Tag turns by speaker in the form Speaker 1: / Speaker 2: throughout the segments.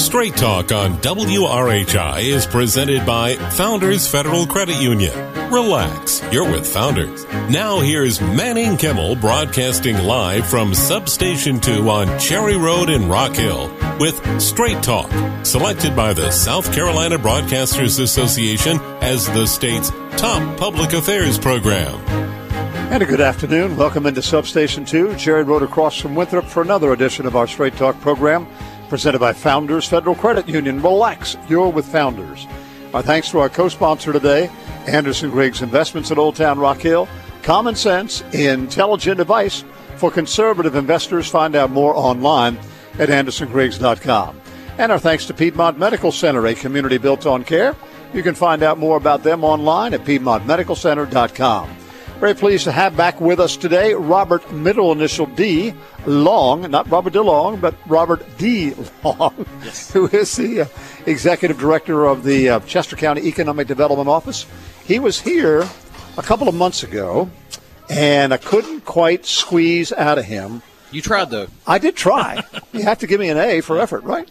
Speaker 1: Straight Talk on WRHI is presented by Founders Federal Credit Union. Relax, you're with Founders. Now here's Manning Kimmel broadcasting live from Substation 2 on Cherry Road in Rock Hill with Straight Talk, selected by the South Carolina Broadcasters Association as the state's top public affairs program.
Speaker 2: And a good afternoon. Welcome into Substation 2, Cherry Road across from Winthrop for another edition of our Straight Talk program, presented by Founders Federal Credit Union. Relax, you're with Founders. Our thanks to our co-sponsor today, Anderson Griggs Investments at Old Town Rock Hill. Common sense, intelligent advice for conservative investors. Find out more online at andersongriggs.com. And our thanks to Piedmont Medical Center, a community built on care. You can find out more about them online at piedmontmedicalcenter.com. Very pleased to have back with us today Robert, middle initial D. Long, not Robert DeLong, but Robert D. Long, yes, who is the Executive Director of the Chester County Economic Development Office. He was here a couple of months ago, and I couldn't quite squeeze out of him.
Speaker 3: You tried, though.
Speaker 2: I did try. You have to give me an A for effort, right?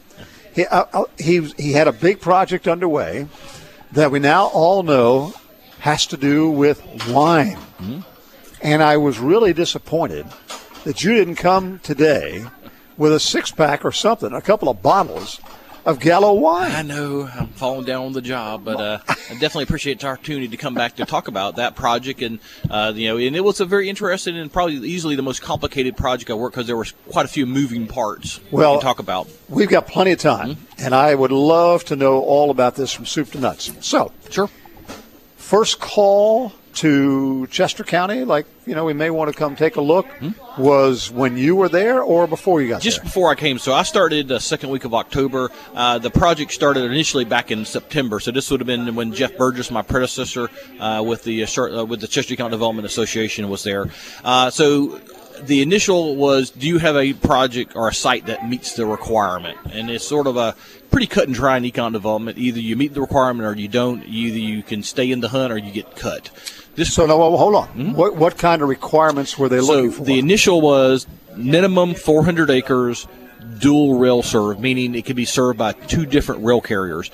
Speaker 2: He had a big project underway that we now all know has to do with wine. Mm-hmm. And I was really disappointed that you didn't come today with a six-pack or something, a couple of bottles of Gallo wine.
Speaker 3: I know. I'm falling down on the job, but I definitely appreciate the opportunity to come back to talk about that project. And, and it was a very interesting and probably easily the most complicated project I worked because there were quite a few moving parts we can talk about.
Speaker 2: We've got plenty of time, and I would love to know all about this from soup to nuts. So,
Speaker 3: sure.
Speaker 2: First call to Chester County, we may want to come take a look, was when you were there or before you got there?
Speaker 3: Just before I came. So I started the second week of October. The project started initially back in September. So this would have been when Jeff Burgess, my predecessor, with the Chester County Development Association, was there. So the initial was, do you have a project or a site that meets the requirement? And it's sort of a pretty cut and dry in econ development. Either you meet the requirement or you don't. Either you can stay in the hunt or you get cut.
Speaker 2: Hold on. Mm-hmm. What kind of requirements were they looking for?
Speaker 3: The initial was minimum 400 acres, dual rail serve, meaning it could be served by two different rail carriers.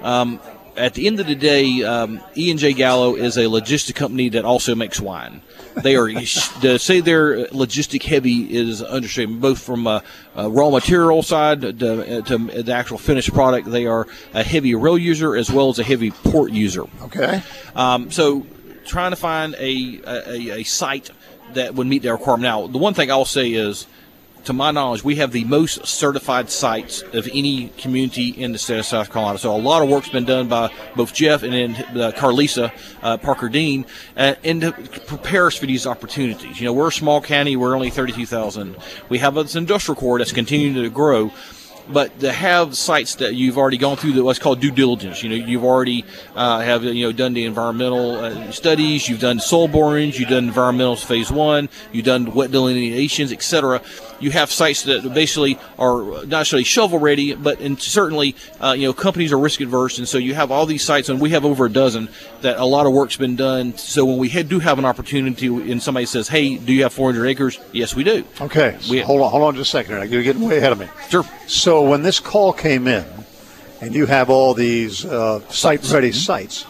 Speaker 3: At the end of the day, E&J Gallo is a logistic company that also makes wine. They are to say they're logistic heavy is understatement, both from a raw material side to the actual finished product. They are a heavy rail user as well as a heavy port user.
Speaker 2: Okay.
Speaker 3: So trying to find a site that would meet their requirement. Now, the one thing I'll say is, to my knowledge, we have the most certified sites of any community in the state of South Carolina. So a lot of work's been done by both Jeff and then Carlisa Parker Dean and to prepare us for these opportunities. We're a small county. We're only 32,000. We have this industrial core that's continuing to grow. But to have sites that you've already gone through what's called due diligence, you've already have done the environmental studies, you've done soil borings, you've done environmental phase 1, you've done wet delineations, etc. You have sites that basically are not necessarily shovel ready, but certainly companies are risk adverse, and so you have all these sites, and we have over a dozen that a lot of work's been done. So when we do have an opportunity, and somebody says, "Hey, do you have 400 acres?" Yes, we do.
Speaker 2: Okay, hold on just a second. You're getting way ahead of me.
Speaker 3: Sure.
Speaker 2: So when this call came in, and you have all these site-ready sites,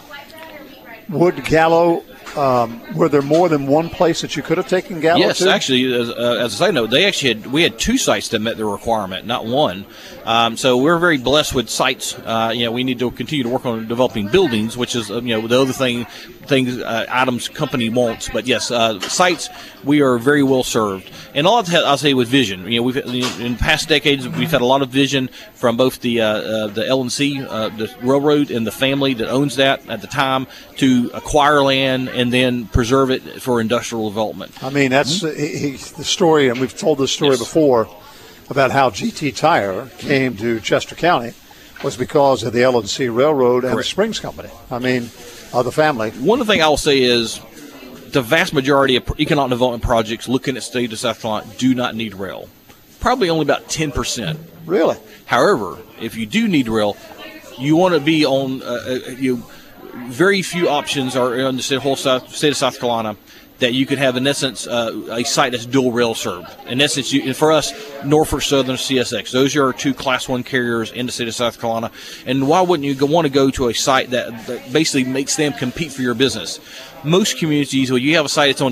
Speaker 2: would Gallo, were there more than one place that you could have taken Gallo to?
Speaker 3: Yes, actually, as a side note, we had two sites that met the requirement, not one. So we're very blessed with sites. We need to continue to work on developing buildings, which is the other things Adams company wants. But yes, sites, we are very well served, and I'll say with vision. We've in past decades we've had a lot of vision from both the L&C, the railroad, and the family that owns that at the time to acquire land and then preserve it for industrial development.
Speaker 2: I mean, that's the story, and we've told this story before about how GT Tire came to Chester County was because of the L&C Railroad and the Springs Company. I mean, the family.
Speaker 3: One of the things I will say is the vast majority of economic development projects looking at the state of South Carolina do not need rail. Probably only about 10%.
Speaker 2: Really?
Speaker 3: However, if you do need rail, you want to be on very few options are in the whole state of South Carolina that you could have, in essence, a site that's dual rail served. In essence, for us, Norfolk Southern, CSX, those are our two Class 1 carriers in the state of South Carolina. And why wouldn't you want to go to a site that basically makes them compete for your business? Most communities, when you have a site that's on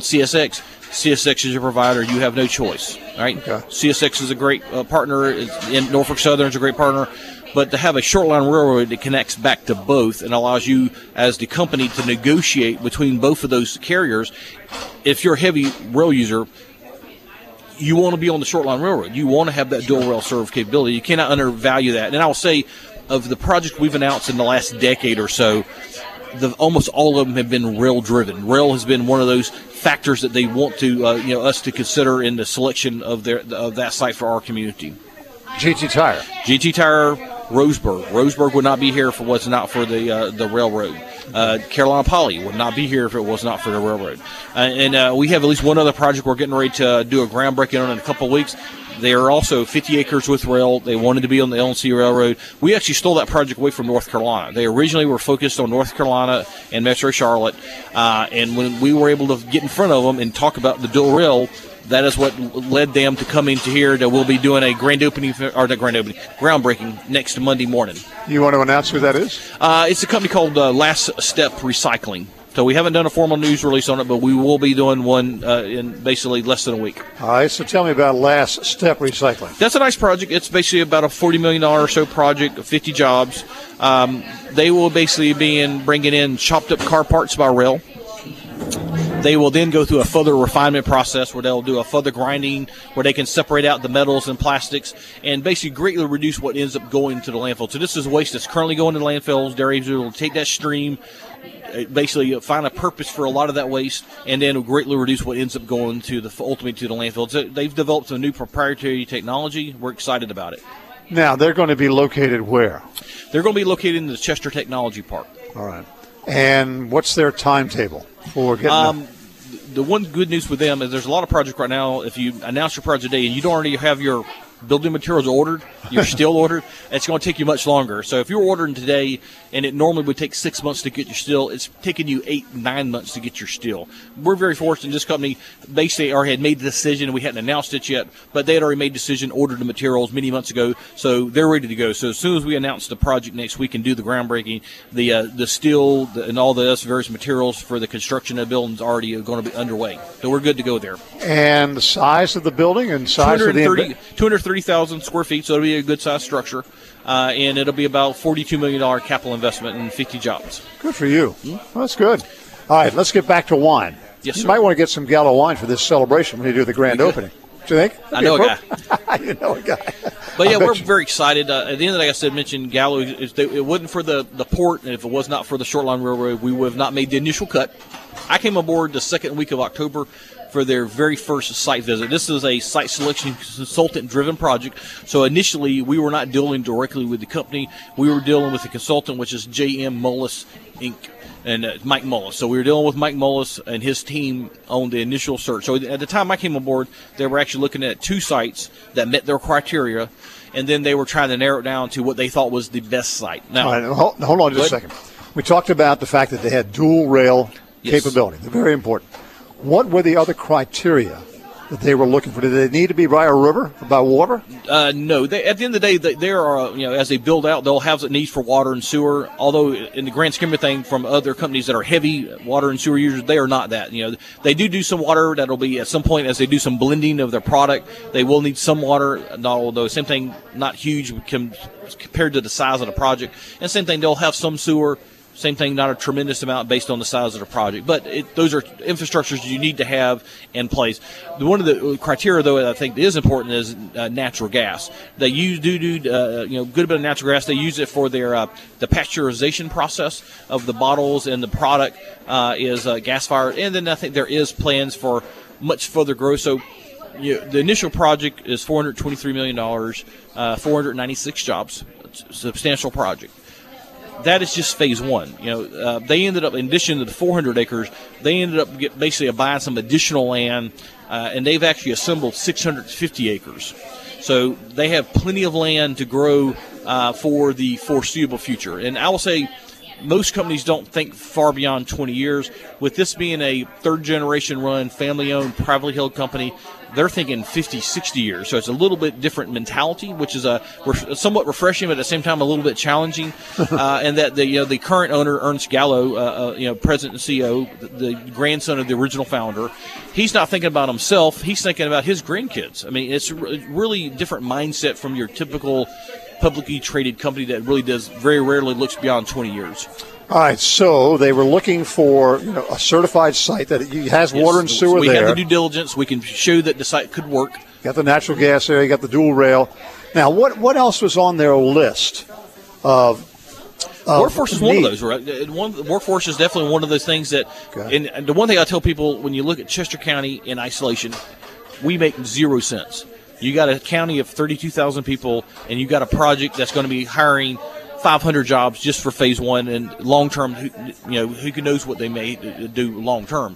Speaker 3: CSX is your provider. You have no choice, right?
Speaker 2: Okay.
Speaker 3: CSX is a great partner, and Norfolk Southern is a great partner. But to have a short line railroad that connects back to both and allows you as the company to negotiate between both of those carriers, if you're a heavy rail user, you want to be on the short line railroad. You want to have that dual rail serve capability. You cannot undervalue that. And I will say, of the projects we've announced in the last decade or so, almost all of them have been rail driven. Rail has been one of those factors that they want to, us to consider in the selection of that site for our community.
Speaker 2: GT Tire.
Speaker 3: GT Tire, Roseburg. Roseburg would not be here if it was not for the railroad. Carolina Poly would not be here if it was not for the railroad. And we have at least one other project we're getting ready to do a groundbreaking on in a couple of weeks. They are also 50 acres with rail. They wanted to be on the LNC Railroad. We actually stole that project away from North Carolina. They originally were focused on North Carolina and Metro Charlotte. And when we were able to get in front of them and talk about the dual rail, that is what led them to come into here. That we'll be doing a groundbreaking next Monday morning.
Speaker 2: You want to announce who that is?
Speaker 3: It's a company called Last Step Recycling. So we haven't done a formal news release on it, but we will be doing one in basically less than a week.
Speaker 2: All right, so tell me about Last Step Recycling.
Speaker 3: That's a nice project. It's basically about a $40 million or so project, 50 jobs. They will basically be bringing in chopped up car parts by rail. They will then go through a further refinement process where they'll do a further grinding where they can separate out the metals and plastics and basically greatly reduce what ends up going to the landfill. So this is waste that's currently going to landfills. They're able to take that stream, basically find a purpose for a lot of that waste, and then greatly reduce what ends up going ultimately to the landfill. So they've developed some new proprietary technology. We're excited about it.
Speaker 2: Now, they're going to be located where?
Speaker 3: They're going to be located in the Chester Technology Park.
Speaker 2: All right. And what's their timetable for getting them?
Speaker 3: The one good news with them is there's a lot of projects right now. If you announce your project today and you don't already have your building materials ordered, you're still ordered, it's going to take you much longer. So if you're ordering today and it normally would take 6 months to get your steel, it's taking you 8-9 months to get your steel. We're very fortunate. This company basically already had made the decision. We hadn't announced it yet, but they had already made the decision, ordered the materials many months ago, so they're ready to go. So as soon as we announce the project next week and do the groundbreaking, the steel and all the various materials for the construction of the building is already going to be underway. So we're good to go there.
Speaker 2: And the size of the building and size of the
Speaker 3: 230,000 square feet, so it'll be a good-sized structure. And it'll be about $42 million capital investment and 50 jobs.
Speaker 2: Good for you. Well, that's good. All right, let's get back to wine.
Speaker 3: Yes,
Speaker 2: you
Speaker 3: sir.
Speaker 2: might want to get some Gallo wine for this celebration when you do the grand opening. Do you think?
Speaker 3: I know a guy.
Speaker 2: You know a guy.
Speaker 3: But yeah, we're very excited. At the end of the day, I said, mentioned Gallo. If it wasn't for the port, and if it was not for the Short Line Railroad, we would have not made the initial cut. I came aboard the second week of October for their very first site visit. This is a site selection consultant-driven project. So initially, we were not dealing directly with the company. We were dealing with the consultant, which is J.M. Mullis, Inc., and Mike Mullis. So we were dealing with Mike Mullis and his team on the initial search. So at the time I came aboard, they were actually looking at 2 sites that met their criteria, and then they were trying to narrow it down to what they thought was the best site. Now,
Speaker 2: all right, hold on just a second. We talked about the fact that they had dual rail capability. They're very important. What were the other criteria that they were looking for? Did they need to be by a river, by water?
Speaker 3: No. At the end of the day, they are, as they build out, they'll have the needs for water and sewer. Although, in the grand scheme of things, from other companies that are heavy water and sewer users, they are not that. They do some water. That'll be at some point as they do some blending of their product. They will need some water. Although same thing, not huge compared to the size of the project. And same thing, they'll have some sewer. Same thing, not a tremendous amount based on the size of the project. But those are infrastructures you need to have in place. One of the criteria, though, I think is important is natural gas. They do good bit of natural gas. They use it for their the pasteurization process of the bottles, and the product is gas-fired. And then I think there is plans for much further growth. So the initial project is $423 million, 496 jobs. It's a substantial project. That is just phase one. They ended up, in addition to the 400 acres, they ended up basically buying some additional land, and they've actually assembled 650 acres. So they have plenty of land to grow for the foreseeable future. And I will say, most companies don't think far beyond 20 years. With this being a third-generation run, family-owned, privately held company, they're thinking 50, 60 years. So it's a little bit different mentality, which is somewhat refreshing, but at the same time a little bit challenging. And that the current owner, Ernst Gallo, president and CEO, the grandson of the original founder, he's not thinking about himself. He's thinking about his grandkids. I mean, it's a really different mindset from your typical publicly traded company that really very rarely looks beyond 20 years.
Speaker 2: All right, so they were looking for a certified site that has water and sewer
Speaker 3: we
Speaker 2: there.
Speaker 3: We have the due diligence. We can show that the site could work.
Speaker 2: You got the natural gas there. You got the dual rail. Now, what else was on their list of
Speaker 3: workforce is
Speaker 2: need?
Speaker 3: one of those, right? Workforce is definitely one of those things that
Speaker 2: Okay.
Speaker 3: And the one thing I tell people, when you look at Chester County in isolation, we make 0 cents. You got a county of 32,000 people, and you got a project that's going to be hiring 500 jobs just for phase one, and long term, who knows what they may do long term.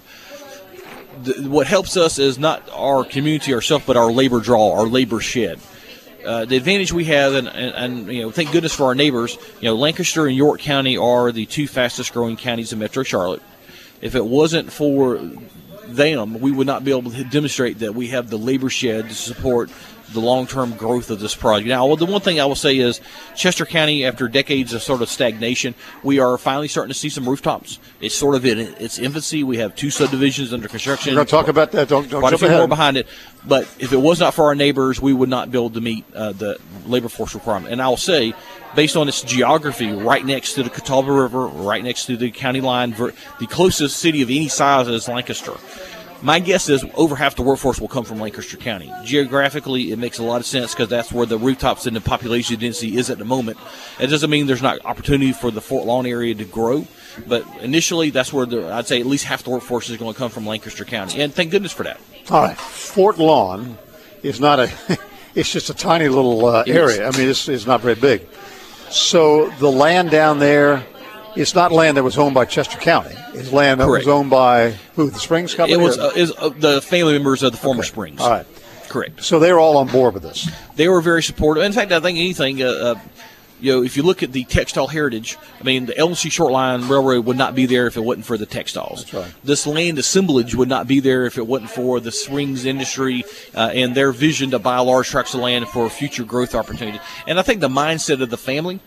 Speaker 3: What helps us is not our community ourselves, but our labor draw, our labor shed. The advantage we have, and thank goodness for our neighbors. Lancaster and York County are the two fastest growing counties in Metro Charlotte. If it wasn't for them, we would not be able to demonstrate that we have the labor shed to support the long-term growth of this project. Now, the one thing I will say is Chester County, after decades of sort of stagnation, we are finally starting to see some rooftops. It's sort of in its infancy. We have 2 subdivisions under construction.
Speaker 2: We're going to talk about that. Don't
Speaker 3: quite
Speaker 2: jump
Speaker 3: a few
Speaker 2: ahead.
Speaker 3: more behind it. But if it was not for our neighbors, we would not be able to meet the labor force requirement. And I will say, based on its geography, right next to the Catawba River, right next to the county line, the closest city of any size is Lancaster. My guess is over half the workforce will come from Lancaster County. Geographically, it makes a lot of sense because that's where the rooftops and the population density is at the moment. It doesn't mean there's not opportunity for the Fort Lawn area to grow, but initially that's where I'd say at least half the workforce is going to come from Lancaster County, and thank goodness for that.
Speaker 2: All right, Fort Lawn is not it's just a tiny little area. I mean, it's not very big. So the land down there, it's not land that was owned by Chester County. It's land that
Speaker 3: Correct.
Speaker 2: was owned by who? The Springs Company?
Speaker 3: It was the family members of the former
Speaker 2: Okay.
Speaker 3: Springs.
Speaker 2: All right.
Speaker 3: Correct.
Speaker 2: So they were all on board with this.
Speaker 3: They were very supportive. In fact, I think anything, if you look at the textile heritage, I mean, the LNC Short Line Railroad would not be there if it wasn't for the textiles.
Speaker 2: That's right.
Speaker 3: This land assemblage would not be there if it wasn't for the Springs industry and their vision to buy large tracts of land for future growth opportunity. And I think the mindset of the family,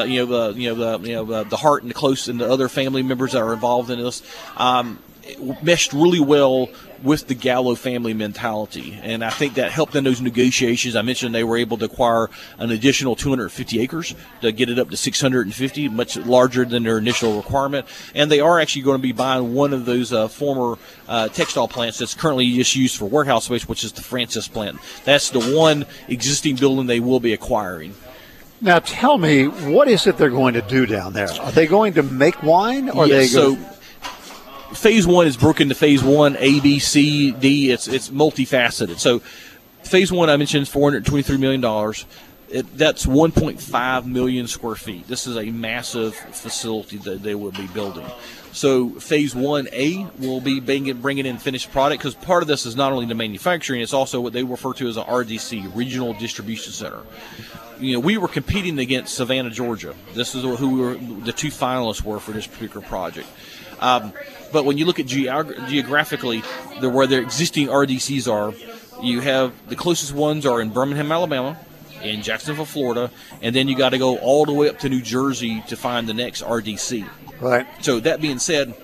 Speaker 3: the heart and the close and the other family members that are involved in this, it meshed really well with the Gallo family mentality, and I think that helped in those negotiations. I mentioned they were able to acquire an additional 250 acres to get it up to 650, much larger than their initial requirement, and they are actually going to be buying one of those former textile plants that's currently just used for warehouse space, which is the Francis plant. That's the one existing building they will be acquiring.
Speaker 2: Now tell me, what is it they're going to do down there? Are they going to make wine? Or
Speaker 3: Yes,
Speaker 2: they go?
Speaker 3: so phase one is broken into phase one, A, B, C, D. It's multifaceted. So phase one, I mentioned, is $423 million. That's 1.5 million square feet. This is a massive facility that they will be building. So phase 1A will be bringing in finished product, because part of this is not only the manufacturing, it's also what they refer to as an RDC, Regional Distribution Center. We were competing against Savannah, Georgia. This is who the 2 finalists were for this particular project. But when you look at geographically, where their existing RDCs are, you have the closest ones are in Birmingham, Alabama, in Jacksonville, Florida, and then you got to go all the way up to New Jersey to find the next RDC.
Speaker 2: Right.
Speaker 3: So that being said,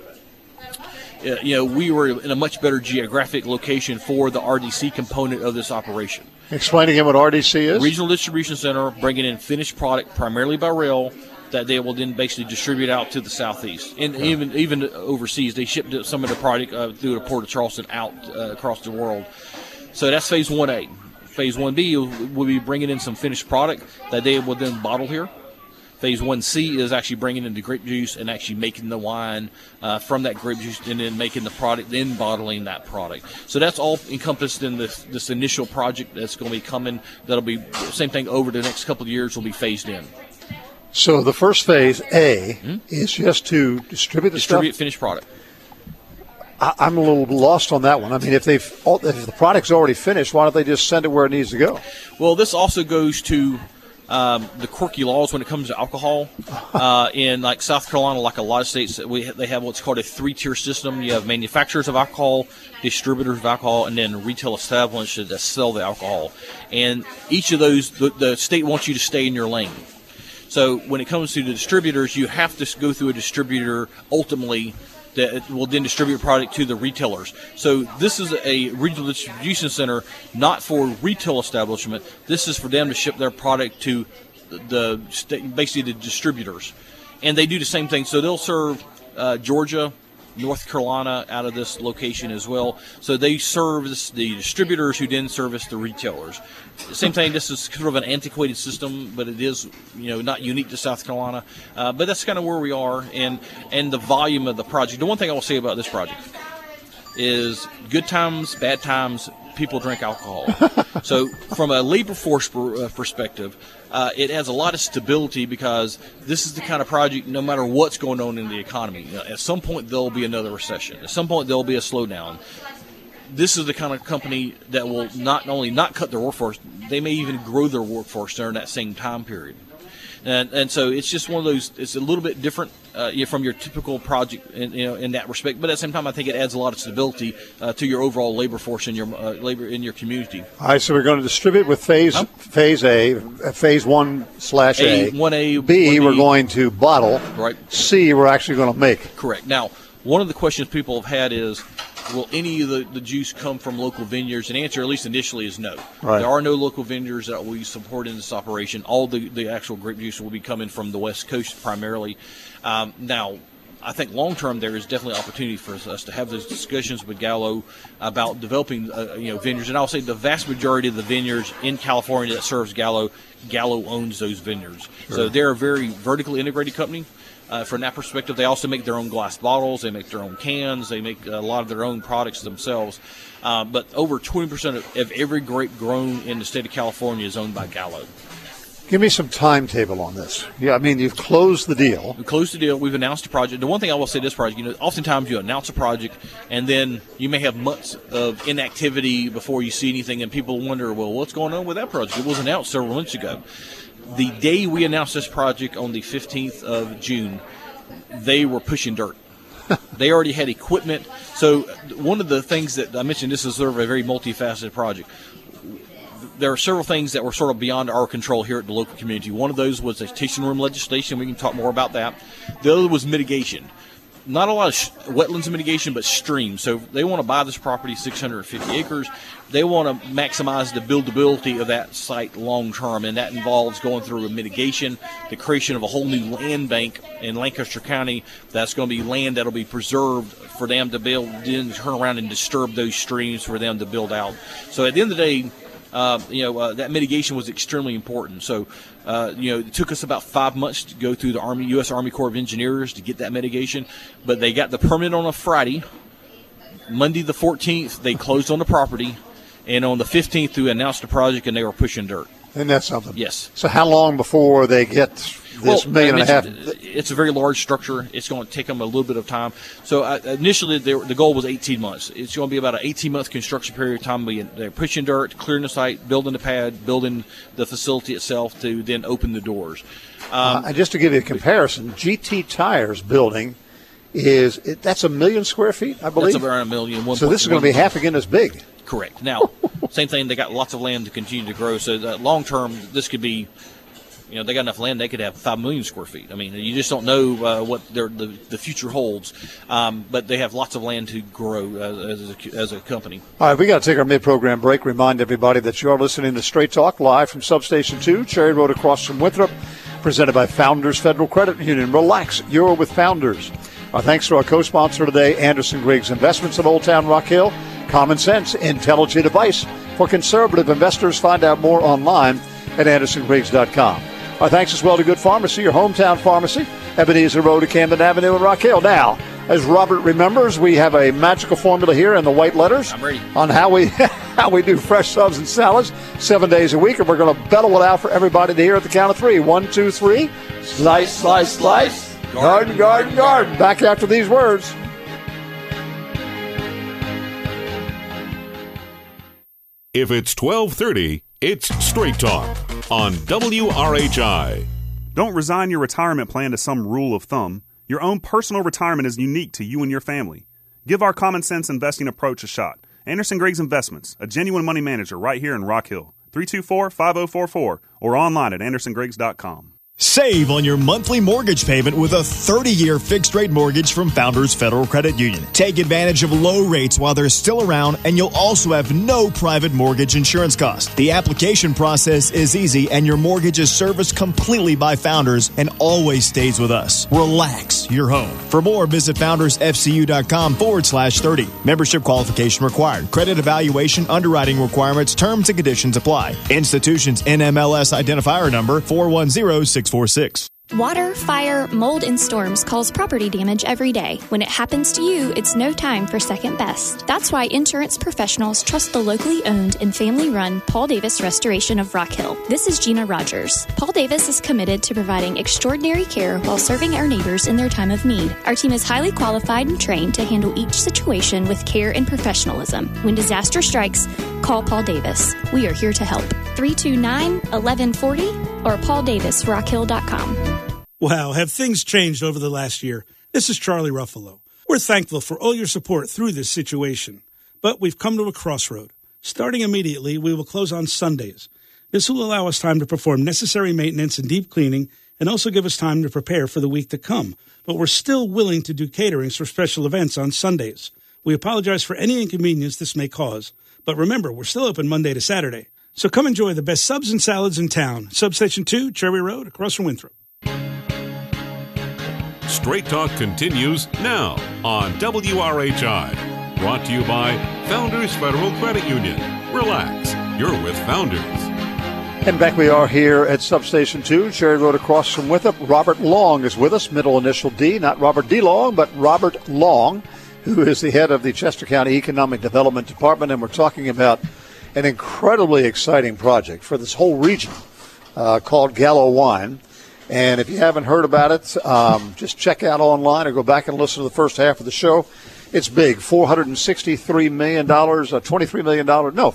Speaker 3: we were in a much better geographic location for the RDC component of this operation.
Speaker 2: Explain again what RDC is.
Speaker 3: Regional Distribution Center, bringing in finished product primarily by rail that they will then basically distribute out to the southeast, and even overseas. They shipped some of the product through the Port of Charleston out across the world. So that's phase 1A. Phase 1B will be bringing in some finished product that they will then bottle here. Phase 1C is actually bringing in the grape juice and actually making the wine from that grape juice, and then making the product, then bottling that product. So that's all encompassed in this initial project that's going to be coming. That'll be the same thing over the next couple of years, will be phased in.
Speaker 2: So the first phase, A, is just to distribute the stuff?
Speaker 3: Finished product.
Speaker 2: I'm a little lost on that one. I mean, if the product's already finished, why don't they just send it where it needs to go?
Speaker 3: Well, this also goes to the quirky laws when it comes to alcohol. In like South Carolina, like a lot of states, they have what's called a 3-tier system. You have manufacturers of alcohol, distributors of alcohol, and then retail establishments that sell the alcohol. And each of those, the state wants you to stay in your lane. So when it comes to the distributors, you have to go through a distributor ultimately that will then distribute product to the retailers. So this is a regional distribution center, not for retail establishment. This is for them to ship their product to basically the distributors. And they do the same thing. So they'll serve Georgia, North Carolina out of this location as well. So they service the distributors who then service the retailers. Same thing, this is sort of an antiquated system, but it is, not unique to South Carolina. But that's kind of where we are and the volume of the project. The one thing I will say about this project is good times, bad times, people drink alcohol. So from a labor force perspective, it has a lot of stability because this is the kind of project, no matter what's going on in the economy, at some point there will be another recession. At some point there will be a slowdown. This is the kind of company that will not only not cut their workforce, they may even grow their workforce during that same time period. And so it's just one of those. It's a little bit different from your typical project, in that respect. But at the same time, I think it adds a lot of stability to your overall labor force in your labor in your community.
Speaker 2: All right, so we're going to distribute with phase A, phase 1/A.
Speaker 3: 1A.
Speaker 2: B, 1B. We're going to bottle.
Speaker 3: Right.
Speaker 2: C, we're actually going to make.
Speaker 3: Correct. Now, one of the questions people have had is, will any of the juice come from local vineyards? And the answer, at least initially, is no.
Speaker 2: Right.
Speaker 3: There are no local vineyards that we support in this operation. All the actual grape juice will be coming from the West Coast primarily. Now, I think long-term there is definitely opportunity for us to have those discussions with Gallo about developing vineyards. And I'll say the vast majority of the vineyards in California that serves Gallo owns those vineyards. Sure. So they're a very vertically integrated company. From that perspective, they also make their own glass bottles, they make their own cans, they make a lot of their own products themselves. But over 20% of every grape grown in the state of California is owned by Gallo.
Speaker 2: Give me some timetable on this. Yeah, I mean, you've closed the deal.
Speaker 3: We closed the deal. We've announced the project. The one thing I will say this project, oftentimes you announce a project and then you may have months of inactivity before you see anything, and people wonder, well, what's going on with that project? It was announced several months ago. The day we announced this project on the 15th of June, they were pushing dirt. They already had equipment. So one of the things that I mentioned, this is sort of a very multifaceted project. There are several things that were sort of beyond our control here at the local community. One of those was a tasting room legislation. We can talk more about that. The other was mitigation. Not a lot of wetlands mitigation, but streams. So they want to buy this property, 650 acres. They want to maximize the buildability of that site long term, and that involves going through a mitigation, the creation of a whole new land bank in Lancaster County. That's going to be land that will be preserved for them to build, then turn around and disturb those streams for them to build out. So at the end of the day, that mitigation was extremely important. So, it took us about 5 months to go through the U.S. Army Corps of Engineers to get that mitigation, but they got the permit on a Friday. Monday the 14th, they closed on the property, and on the 15th, we announced the project, and they were pushing dirt.
Speaker 2: Isn't that something?
Speaker 3: Yes.
Speaker 2: So how long before they get this $1.5 million?
Speaker 3: It's a very large structure. It's going to take them a little bit of time. So initially, the goal was 18 months. It's going to be about an 18-month construction period of time. They're pushing dirt, clearing the site, building the pad, building the facility itself to then open the doors.
Speaker 2: And just to give you a comparison, GT Tires building that's 1 million square feet, I believe?
Speaker 3: That's around 1 million.
Speaker 2: So this is going to be half again as big.
Speaker 3: Correct. Now, same thing, they got lots of land to continue to grow. So long term, this could be, they got enough land, they could have 5 million square feet. I mean, you just don't know what the future holds. But they have lots of land to grow as a company.
Speaker 2: All right, we got to take our mid-program break. Remind everybody that you are listening to Straight Talk live from Substation 2, Cherry Road across from Winthrop, presented by Founders Federal Credit Union. Relax, you're with Founders. Our thanks to our co-sponsor today, Anderson Griggs Investments of Old Town Rock Hill. Common sense, intelligent advice for conservative investors. Find out more online at AndersonGriggs.com. Our thanks as well to Good Pharmacy, your hometown pharmacy, Ebenezer Road, Camden Avenue in Rock Hill. Now, as Robert remembers, we have a magical formula here in the white letters.
Speaker 3: I'm ready.
Speaker 2: On how we do fresh subs and salads 7 days a week, and we're going to bellow it out for everybody to hear at the count of 3. 1, 2, 3. Slice, slice, slice. Garden, garden, garden. Back after these words.
Speaker 1: If it's 12:30, It's Straight Talk on WRHI.
Speaker 4: Don't resign your retirement plan to some rule of thumb. Your own personal retirement is unique to you and your family. Give our common sense investing approach a shot. Anderson Griggs Investments, a genuine money manager right here in Rock Hill. 324-5044 or online at andersongriggs.com.
Speaker 5: Save on your monthly mortgage payment with a 30-year fixed-rate mortgage from Founders Federal Credit Union. Take advantage of low rates while they're still around, and you'll also have no private mortgage insurance costs. The application process is easy, and your mortgage is serviced completely by Founders and always stays with us. Relax your home. For more, visit foundersfcu.com/30. Membership qualification required. Credit evaluation, underwriting requirements, terms and conditions apply. Institution's NMLS identifier number 410646.
Speaker 6: Water, fire, mold, and storms cause property damage every day. When it happens to you, it's no time for second best. That's why insurance professionals trust the locally owned and family-run Paul Davis Restoration of Rock Hill. This is Gina Rogers. Paul Davis is committed to providing extraordinary care while serving our neighbors in their time of need. Our team is highly qualified and trained to handle each situation with care and professionalism. When disaster strikes, call Paul Davis. We are here to help. 329-1140 or pauldavisrockhill.com.
Speaker 7: Wow, have things changed over the last year? This is Charlie Ruffalo. We're thankful for all your support through this situation, but we've come to a crossroad. Starting immediately, we will close on Sundays. This will allow us time to perform necessary maintenance and deep cleaning and also give us time to prepare for the week to come. But we're still willing to do caterings for special events on Sundays. We apologize for any inconvenience this may cause, but remember, we're still open Monday to Saturday. So come enjoy the best subs and salads in town. Substation 2, Cherry Road, across from Winthrop.
Speaker 1: Straight Talk continues now on WRHI. Brought to you by Founders Federal Credit Union. Relax, you're with Founders.
Speaker 2: And back we are here at Substation 2, Cherry Road across from Winthrop. Robert Long is with us, middle initial D, not Robert D. Long, but Robert Long, who is the head of the Chester County Economic Development Department, and we're talking about an incredibly exciting project for this whole region called Gallo Wine. And if you haven't heard about it, just check out online or go back and listen to the first half of the show. It's big, $463 million, $23 million. No,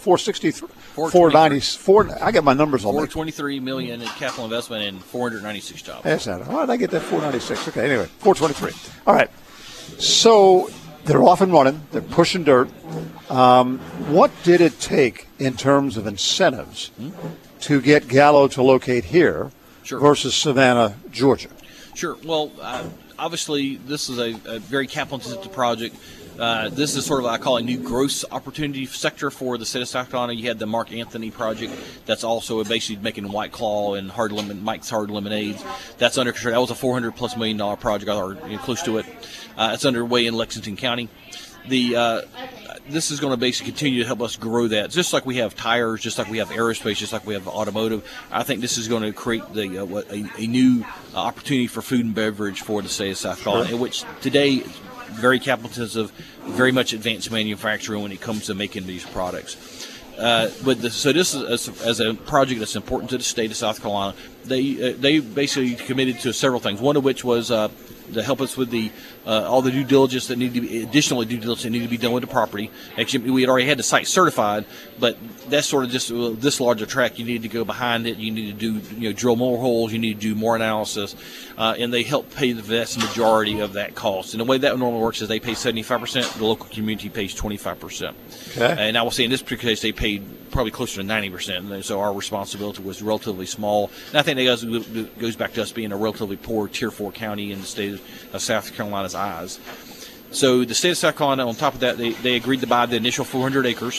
Speaker 2: $490. I got my numbers on there.
Speaker 3: $423 million in capital investment and 496 jobs.
Speaker 2: That's not it. Why did I get that 496? Okay, anyway, 423. All right. So they're off and running. They're pushing dirt. What did it take in terms of incentives to get Gallo to locate here? Sure. Versus Savannah, Georgia?
Speaker 3: Sure. Well, obviously, this is a very capital-intensive project. This is sort of what I call a new growth opportunity sector for the state of South Carolina. You had the Mark Anthony project that's also basically making White Claw and Mike's Hard Lemonades. That's under construction. That was a $400+ million project, or close to it. It's underway in Lexington County. This is going to basically continue to help us grow that. Just like we have tires, just like we have aerospace, just like we have automotive, I think this is going to create a new opportunity for food and beverage for the state of South Carolina, in which today is very capital intensive, very much advanced manufacturing when it comes to making these products. So this is as a project that's important to the state of South Carolina. They basically committed to several things. One of which was to help us with all the due diligence that needed to be additional due diligence that needed to be done with the property. Actually, we had already had the site certified, but that's sort of just this large a track. You need to go behind it. You need to do drill more holes. You need to do more analysis, and they help pay the vast majority of that cost. And the way that normally works is they pay 75%. The local community pays 25%. Okay. And I will say in this particular case they paid probably closer to 90%. And so our responsibility was relatively small. And I think that goes back to us being a relatively poor Tier 4 county in the state of South Carolina's eyes. So the state of South Carolina, on top of that, they agreed to buy the initial 400 acres.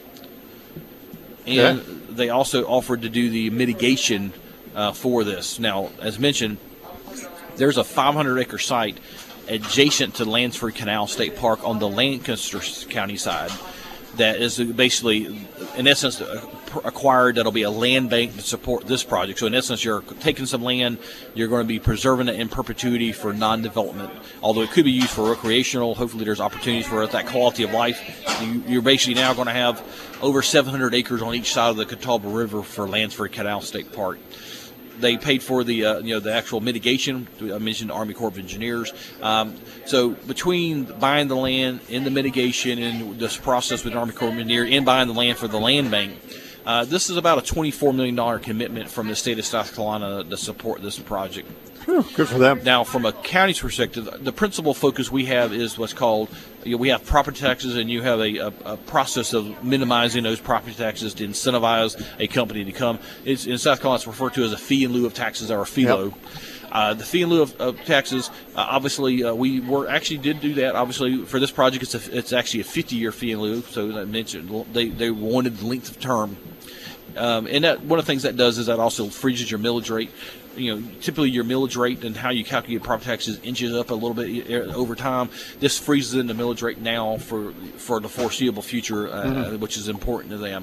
Speaker 3: And they also offered to do the mitigation for this. Now, as mentioned, there's a 500-acre site adjacent to Lansford Canal State Park on the Lancaster County side that is basically, in essence, acquired. That'll be a land bank to support this project. So in essence, you're taking some land, you're going to be preserving it in perpetuity for non-development. Although it could be used for recreational, hopefully there's opportunities for that quality of life. You're basically now going to have over 700 acres on each side of the Catawba River for Lansford Canal State Park. They paid for the the actual mitigation. I mentioned the Army Corps of Engineers. So between buying the land and the mitigation and this process with the Army Corps of Engineers and buying the land for the land bank, This is about a $24 million commitment from the state of South Carolina to support this project.
Speaker 2: Good for them.
Speaker 3: Now, from a county's perspective, the principal focus we have is what's called, we have property taxes, and you have a process of minimizing those property taxes to incentivize a company to come. In South Carolina, it's referred to as a fee in lieu of taxes, or a FELO. The fee in lieu of taxes, obviously, we actually did do that. Obviously, for this project, it's actually a 50-year fee in lieu. So I mentioned they wanted the length of term, and that one of the things that does is that also freezes your millage rate. Typically your millage rate and how you calculate property taxes inches up a little bit over time. This freezes in the millage rate now for the foreseeable future, which is important to them.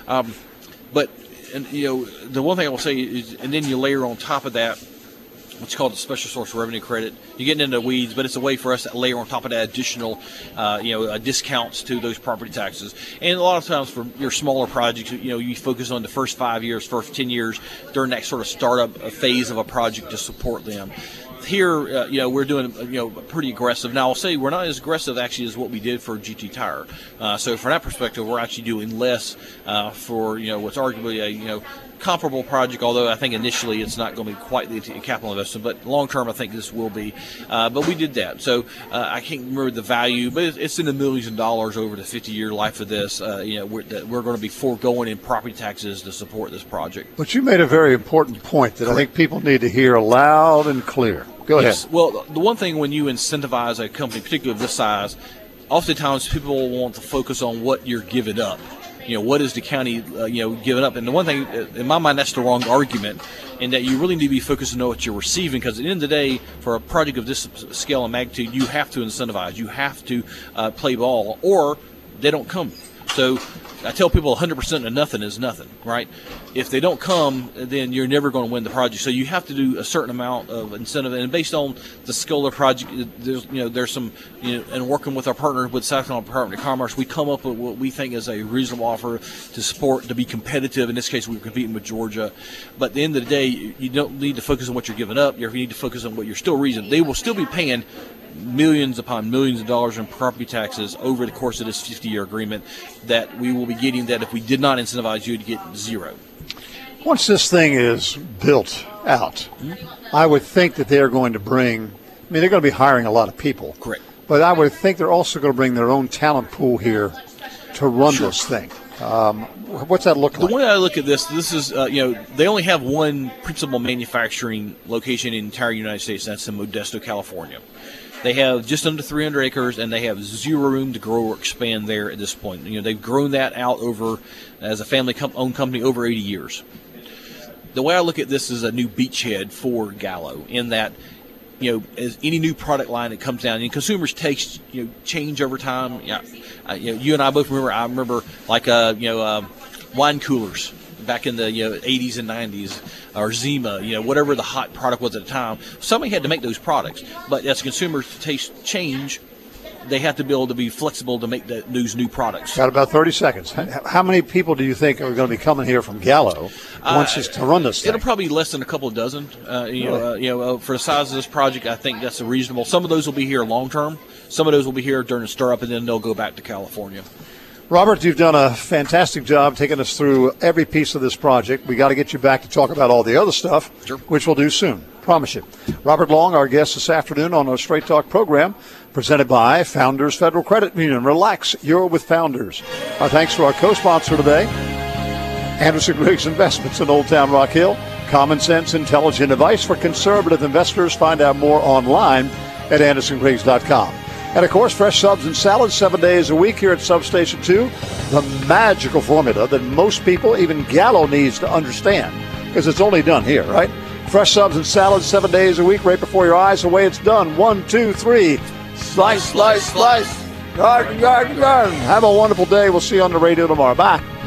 Speaker 3: But the one thing I will say is, and then you layer on top of that what's called the special source revenue credit. You're getting into the weeds, but it's a way for us to layer on top of that additional, discounts to those property taxes. And a lot of times for your smaller projects, you focus on the first 5 years, first 10 years during that sort of startup phase of a project to support them. Here, we're doing, pretty aggressive. Now, I'll say we're not as aggressive actually as what we did for GT Tire. So from that perspective, we're actually doing less for, what's arguably a, comparable project, although I think initially it's not going to be quite the capital investment, but long term I think this will be. But we did that. So I can't remember the value, but it's in the millions of dollars over the 50-year life of this. We're going to be foregoing in property taxes to support this project.
Speaker 2: But you made a very important point that I think people need to hear loud and clear. Go ahead.
Speaker 3: Well, the one thing when you incentivize a company, particularly of this size, oftentimes people want to focus on what you're giving up. What is the county, giving up? And the one thing, in my mind, that's the wrong argument, in that you really need to be focused on what you're receiving, because at the end of the day, for a project of this scale and magnitude, you have to incentivize. You have to play ball, or they don't come. So I tell people 100% of nothing is nothing, right? If they don't come, then you're never going to win the project. So you have to do a certain amount of incentive, and based on the scale of the project, there's some, and working with our partner with South Carolina Department of Commerce, we come up with what we think is a reasonable offer to support, to be competitive. In this case, we're competing with Georgia. But at the end of the day, you don't need to focus on what you're giving up. You need to focus on what you're still raising. They will still be paying millions upon millions of dollars in property taxes over the course of this 50-year agreement that we will be getting, that if we did not incentivize you to get zero.
Speaker 2: Once this thing is built out, I would think that they're going to bring, they're going to be hiring a lot of people.
Speaker 3: Correct.
Speaker 2: But I would think they're also going to bring their own talent pool here to run this thing. What's that look like?
Speaker 3: The way I look at this is, they only have one principal manufacturing location in the entire United States, and that's in Modesto, California. They have just under 300 acres, and they have zero room to grow or expand there at this point. They've grown that out over, as a family-owned company, over 80 years. The way I look at this is a new beachhead for Gallo, in that, as any new product line that comes down, and consumers' tastes, change over time. You and I both remember. I remember wine coolers back in the 80s and 90s, or Zima, whatever the hot product was at the time. Somebody had to make those products, but as consumers' tastes change, they have to be able to be flexible to make those new products.
Speaker 2: Got about 30 seconds. How many people do you think are going to be coming here from Gallo to run this thing?
Speaker 3: It'll probably be less than a couple of dozen. For the size of this project, I think that's reasonable. Some of those will be here long term. Some of those will be here during the startup, and then they'll go back to California.
Speaker 2: Robert, you've done a fantastic job taking us through every piece of this project. We got to get you back to talk about all the other stuff, which we'll do soon. Promise you. Robert Long, our guest this afternoon on our Straight Talk program, presented by Founders Federal Credit Union. Relax, you're with Founders. Our thanks to our co-sponsor today, Anderson Griggs Investments in Old Town Rock Hill. Common sense, intelligent advice for conservative investors. Find out more online at andersongriggs.com. And, of course, fresh subs and salads 7 days a week here at Substation 2. The magical formula that most people, even Gallo, needs to understand, because it's only done here, right? Fresh subs and salads 7 days a week right before your eyes. The way it's done. 1, 2, 3. Slice, slice, slice. Garden, garden, garden. Have a wonderful day. We'll see you on the radio tomorrow. Bye.